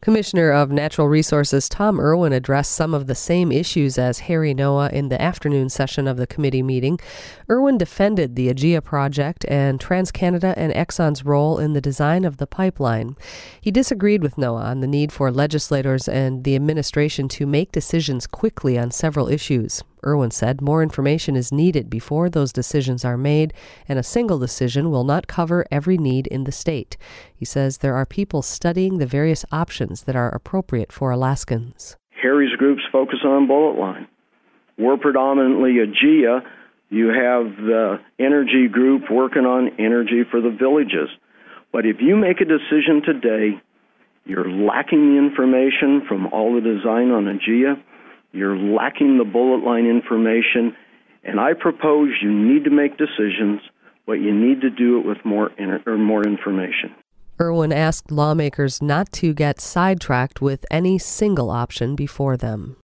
Commissioner of Natural Resources Tom Irwin addressed some of the same issues as Harry Noah in the afternoon session of the committee meeting. Irwin defended the AGEA project and TransCanada and Exxon's role in the design of the pipeline. He disagreed with Noah on the need for legislators and the administration to make decisions quickly on several issues. Irwin said more information is needed before those decisions are made, and a single decision will not cover every need in the state. He says there are people studying the various options that are appropriate for Alaskans. Harry's groups focus on bullet line. We're predominantly AGEA. You have the energy group working on energy for the villages. But if you make a decision today, you're lacking the information from all the design on AGEA. You're lacking the bullet line information, and I propose you need to make decisions, but you need to do it with more information. Irwin asked lawmakers not to get sidetracked with any single option before them.